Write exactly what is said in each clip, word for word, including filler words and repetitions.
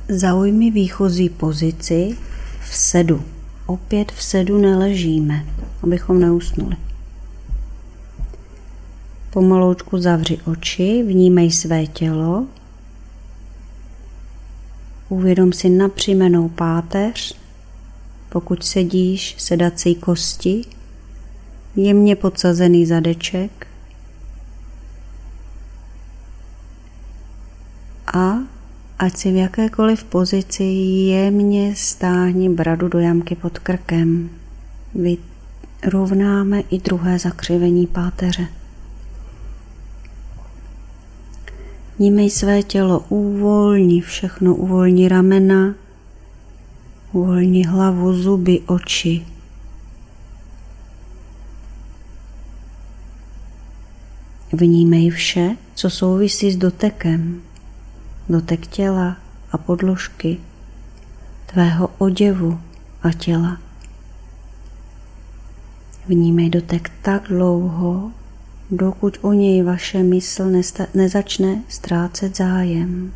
Zaujmi výchozí pozici v sedu. Opět v sedu neležíme, abychom neusnuli. Pomaloučku zavři oči, vnímej své tělo. Uvědom si napřímenou páteř. Pokud sedíš, sedací kosti, jemně podsazený zadeček a ať si v jakékoliv pozici jemně stáhni bradu do jamky pod krkem. Vyrovnáme i druhé zakřivení páteře. Vnímej své tělo, uvolni všechno, uvolni ramena, uvolni hlavu, zuby, oči. Vnímej vše, co souvisí s dotekem. Dotek těla a podložky, tvého oděvu a těla. Vnímej dotek tak dlouho, dokud o něj vaše mysl nesta- nezačne ztrácet zájem.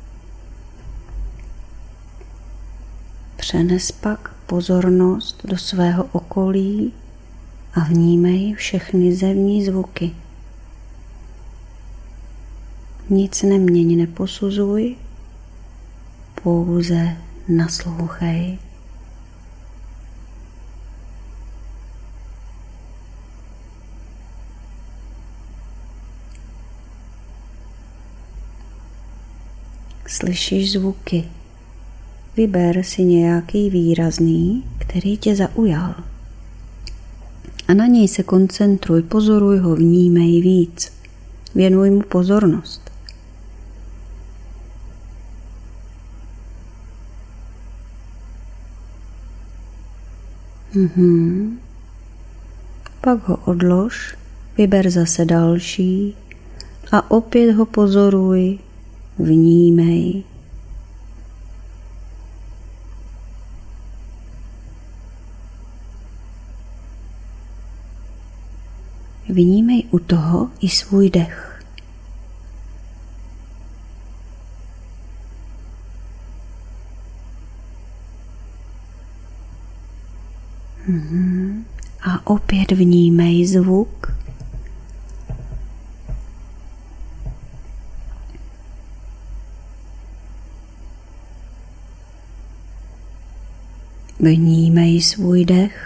Přenes pak pozornost do svého okolí a vnímej všechny zevní zvuky. Nic neměň, neposuzuj, pouze naslouchej. Slyšíš zvuky. Vyber si nějaký výrazný, který tě zaujal. A na něj se koncentruj, pozoruj ho, vnímej víc. Věnuj mu pozornost. Mhm. Pak ho odlož, vyber zase další a opět ho pozoruj, vnímej. Vnímej u toho i svůj dech. Mhm. A opět vnímej zvuk. Vnímej svůj dech.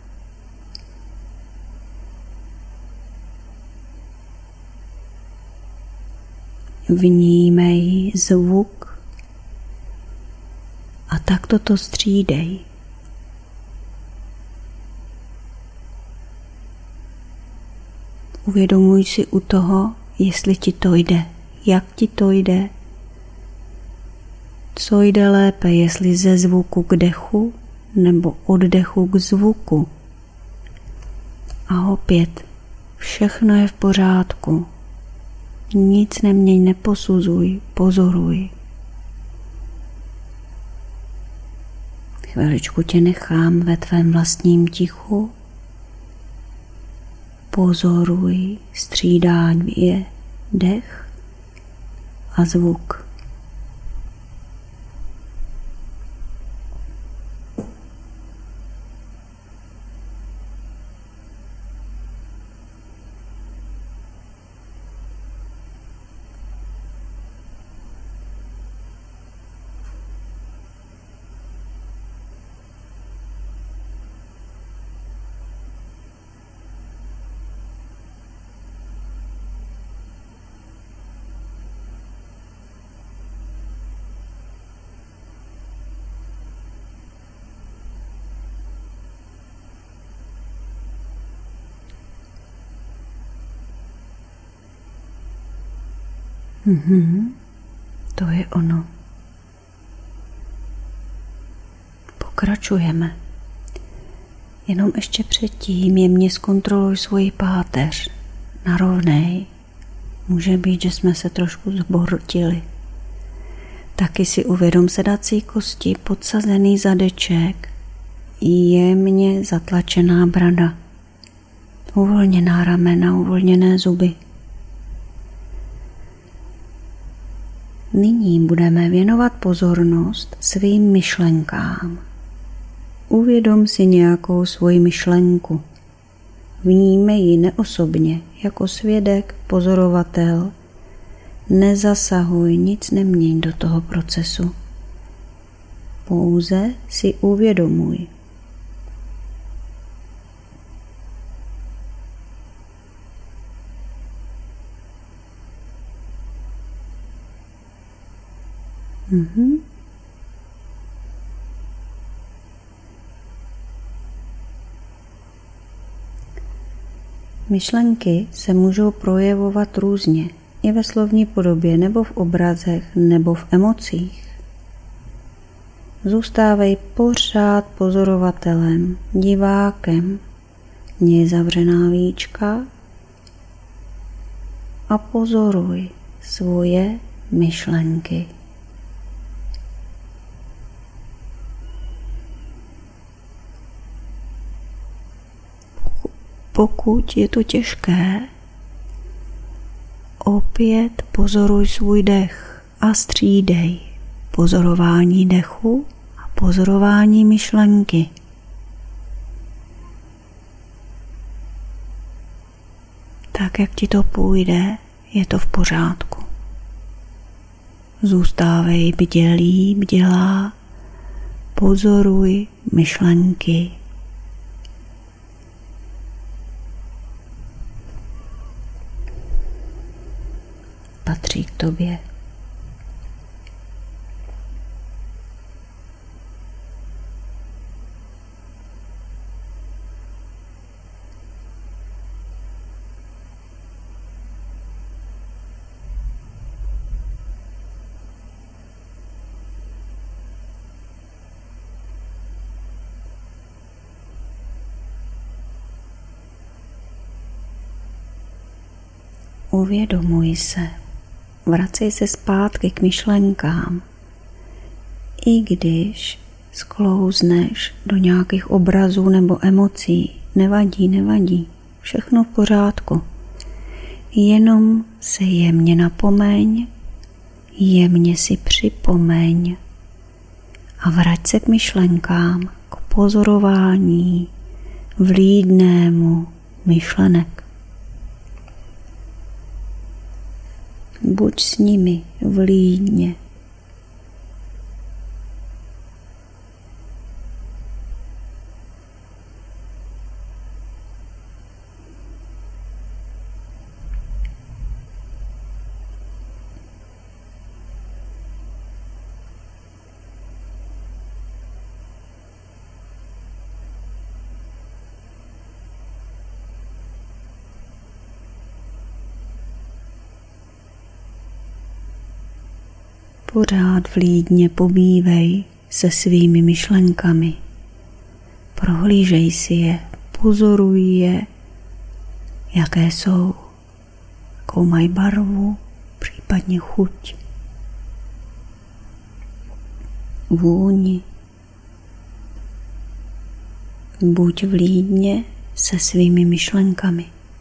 Vnímej zvuk a tak toto střídej. Uvědomuj si u toho, jestli ti to jde, jak ti to jde, co jde lépe, jestli ze zvuku k dechu nebo od dechu k zvuku. A opět, všechno je v pořádku. Nic neměň, neposuzuj, pozoruj. Chviličku tě nechám ve tvém vlastním tichu. Pozoruj střídání dech a zvuk. Mhm, to je ono. Pokračujeme. Jenom ještě předtím jemně zkontroluj svoji páteř. Narovnej. Může být, že jsme se trošku zbortili. Taky si uvědom sedací kosti, podsazený zadeček, jemně zatlačená brada, uvolněná ramena, uvolněné zuby. Nyní budeme věnovat pozornost svým myšlenkám. Uvědom si nějakou svoji myšlenku. Vnímej ji neosobně, jako svědek, pozorovatel. Nezasahuj, nic neměň do toho procesu. Pouze si uvědomuj. Mhm. Myšlenky se můžou projevovat různě, i ve slovní podobě, nebo v obrazech, nebo v emocích. Zůstávej pořád pozorovatelem, divákem, měj zavřená víčka a pozoruj svoje myšlenky. Pokud je to těžké, opět pozoruj svůj dech a střídej pozorování dechu a pozorování myšlenky. Tak, jak ti to půjde, je to v pořádku. Zůstávej bdělý, bdělá, pozoruj myšlenky. Patří k tobě. Uvědomuj se. Vracej se zpátky k myšlenkám. I když sklouzneš do nějakých obrazů nebo emocí, nevadí, nevadí. Všechno v pořádku. Jenom se jemně napomeň, jemně si připomeň a vrať se k myšlenkám, k pozorování vlídnému myšlenek. Buď s nimi vlídně. Pořád vlídně pobývej se svými myšlenkami. Prohlížej si je, pozoruj je, jaké jsou, jakou mají barvu, případně chuť, vůni. Buď vlídně se svými myšlenkami.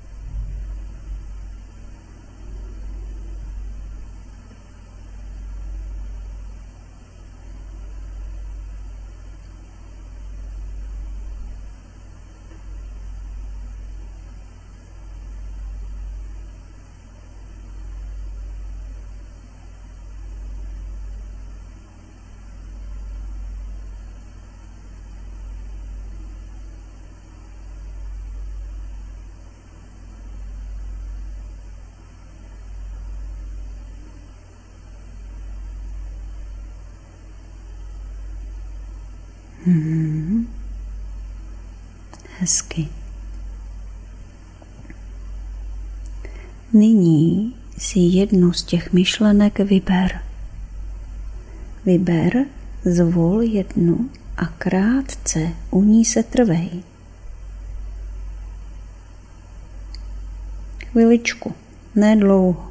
Hmm. Hezky. Nyní si jednu z těch myšlenek vyber. Vyber, zvol jednu a krátce u ní se trvej. Chviličku, ne dlouho.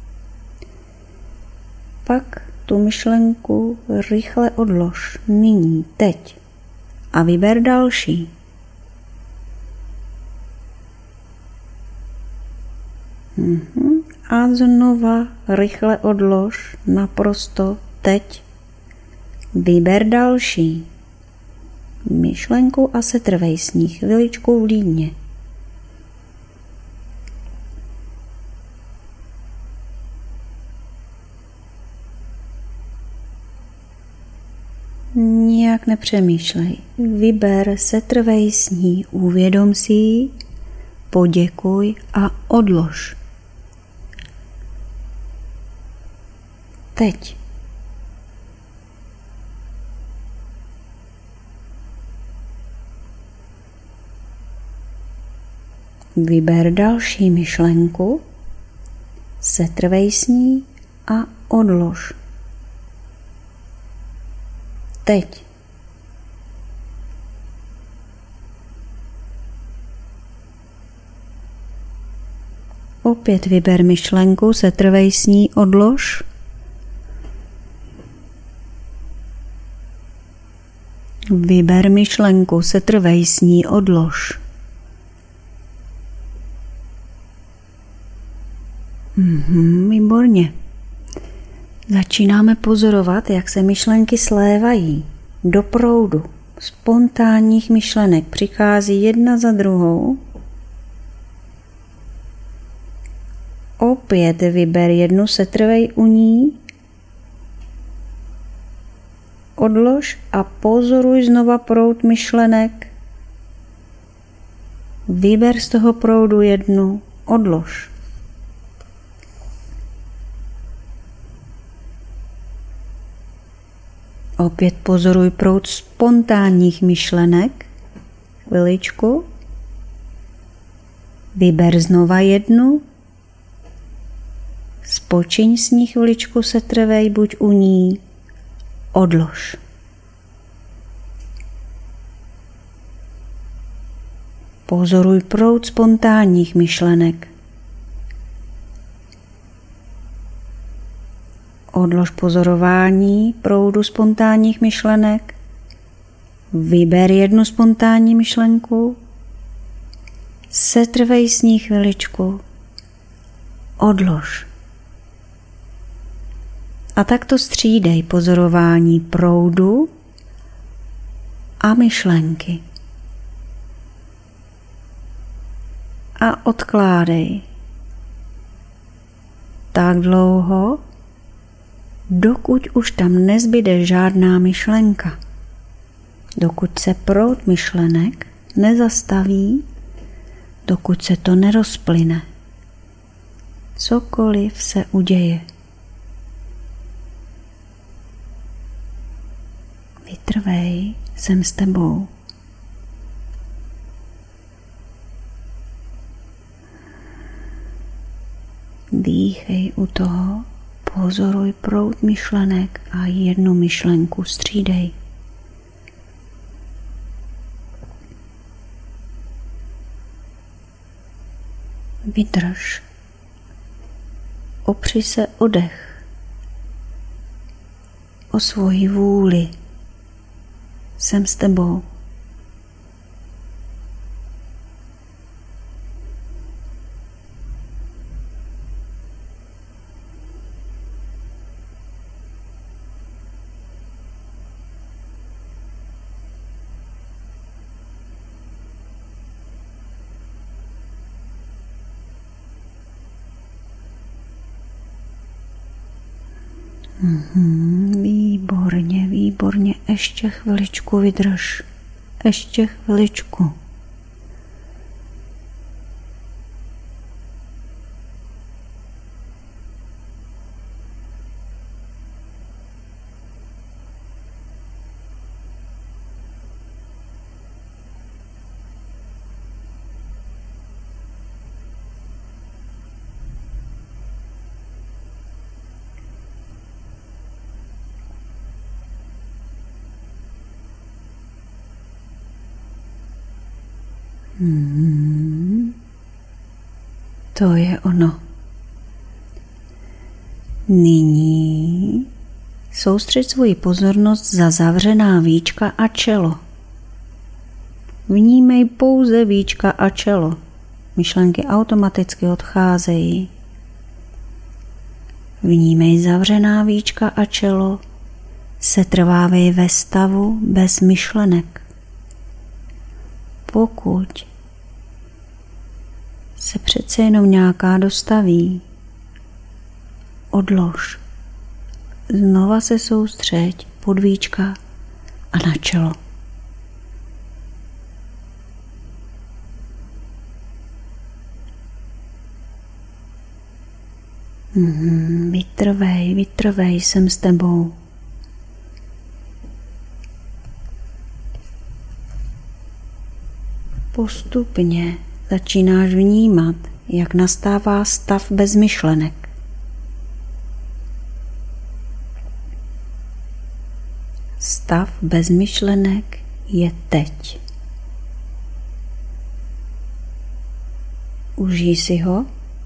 Pak tu myšlenku rychle odlož, nyní, teď. A vyber další. Mhm. a znova rychle odlož naprosto teď. Vyber další myšlenku a setrvej s ní chviličku v lídně. Nijak nepřemýšlej. Vyber, setrvej s ní, uvědom si ji, poděkuj a odlož. Teď. Vyber další myšlenku, setrvej s ní a odlož. Teď. Opět vyber myšlenku, setrvej s ní, odlož. Vyber myšlenku, setrvej s ní, odlož. Mhm, výborně. Začínáme pozorovat, jak se myšlenky slévají do proudu. Spontánních myšlenek přichází jedna za druhou. Opět vyber jednu, setrvej u ní. Odlož a pozoruj znova proud myšlenek. Vyber z toho proudu jednu, odlož. Opět pozoruj proud spontánních myšlenek. Chviličku. Vyber znova jednu. Spočiň s ní chviličku, setrvej buď u ní. Odlož. Pozoruj proud spontánních myšlenek. Odlož pozorování proudu spontánních myšlenek. Vyber jednu spontánní myšlenku. Setrvej s ní chviličku. Odlož. A takto střídej pozorování proudu a myšlenky. A odkládej tak dlouho, dokud už tam nezbyde žádná myšlenka. Dokud se proud myšlenek nezastaví, dokud se to nerozplyne. Cokoliv se uděje. Vytrvej, jsem s tebou. Dýchej u toho, pozoruj proud myšlenek a jednu myšlenku střídej. Vydrž. Opři se o dech, o svoji vůli. Jsem s tebou. Mhm, výborně, výborně. Ještě chviličku vydrž. Ještě chviličku. Hmm. To je ono. Nyní soustřeď svoji pozornost za zavřená víčka a čelo. Vnímej pouze víčka a čelo. Myšlenky automaticky odcházejí. Vnímej zavřená víčka a čelo, setrvávej ve stavu bez myšlenek. Pokud se přece jenom nějaká dostaví, odlož. Znova se soustřeď pod víčka a na čelo. Mm, vytrvej, vytrvej, jsem s tebou. Postupně začínáš vnímat, jak nastává stav bez myšlenek. Stav bez myšlenek je teď. Užij si ho.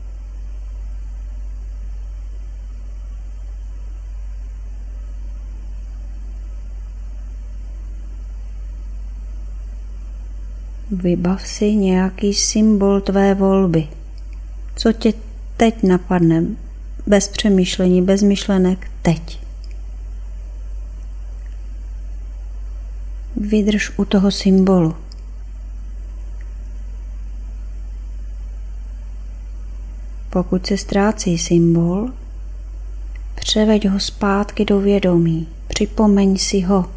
Vybav si nějaký symbol tvé volby. Co tě teď napadne? Bez přemýšlení, bez myšlenek, teď. Vydrž u toho symbolu. Pokud se ztrácí symbol, převeď ho zpátky do vědomí. Připomeň si ho.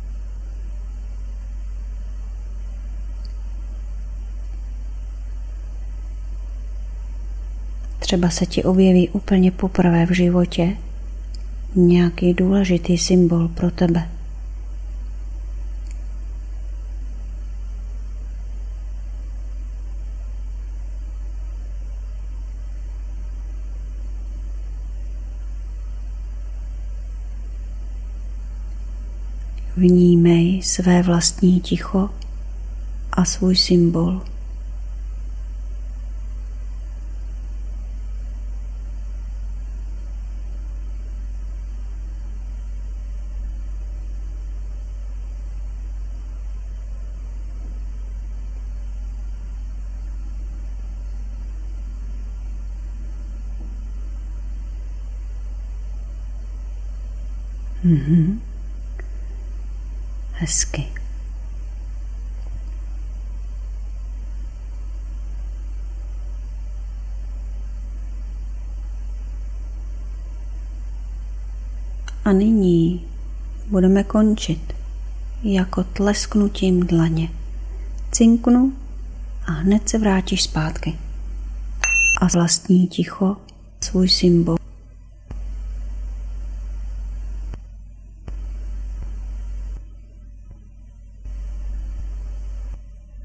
Třeba se ti objeví úplně poprvé v životě nějaký důležitý symbol pro tebe. Vnímej své vlastní ticho a svůj symbol. Mhm. Hezky. A nyní budeme končit jako tlesknutím dlaně. Cinknu a hned se vrátíš zpátky. A vlastní ticho, svůj symbol.